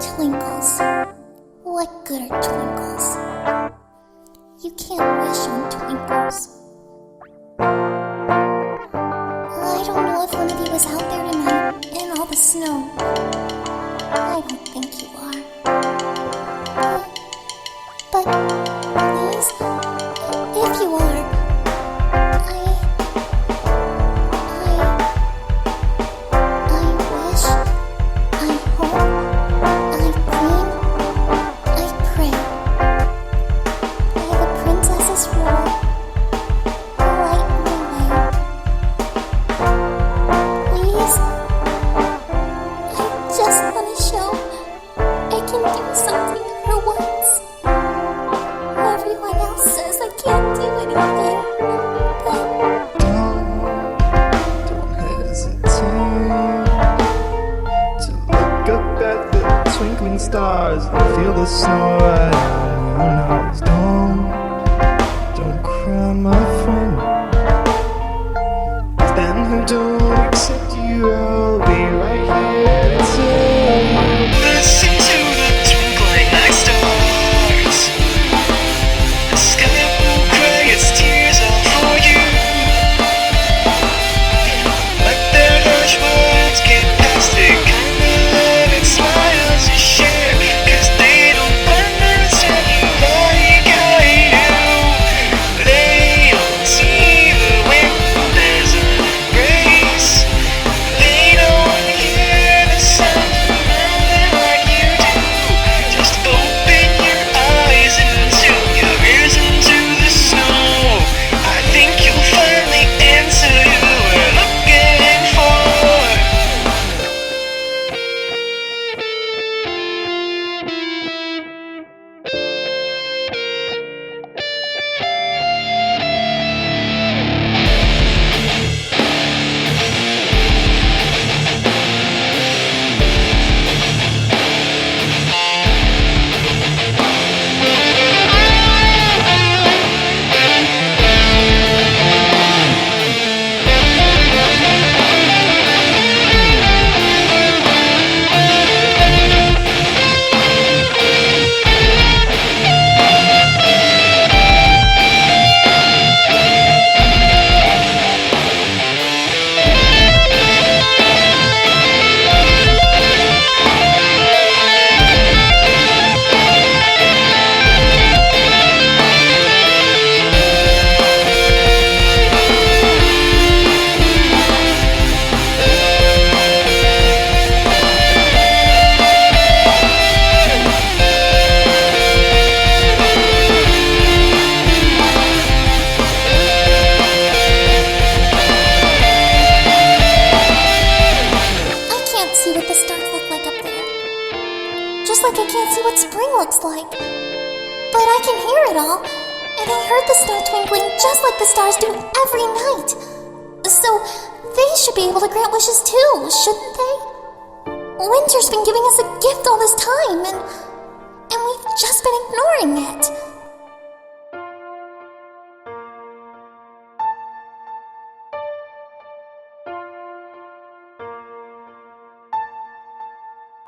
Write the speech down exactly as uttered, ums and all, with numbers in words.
Twinkles. What good are twinkles? You can't wish on twinkles. I don't know if one of you is out there tonight in all the snow. I don't think you are. But, please, if you are, I... I... I wish, I hope, I dream, I pray. May the princess's roar light my way. Please, I just want to show I can do something for once. Everyone else says I can't do anything, but Don't hesitate to look up at the twinkling stars and feel the snow right on your nose. Don't, don't cry, my friend. Then who don't accept you, I'll be right here to tell you. Listen to the twinkling night stars. The sky will cry its tears out for you. Let their harsh words get past the kind of love and smiles you share. Cause they don't understand you like I do. They don't see the wind as an embrace. They don't hear the sound around them like you do. Just open your eyes into your ears into the snow. I think you'll find the answer you were looking for. I can't see what the stars look like up there. Just like I can't see what spring looks like. But I can hear it all, and I heard the snow twinkling just like the stars do every night. So they should be able to grant wishes too, shouldn't they? Winter's been giving us a gift all this time, and and we've just been ignoring it.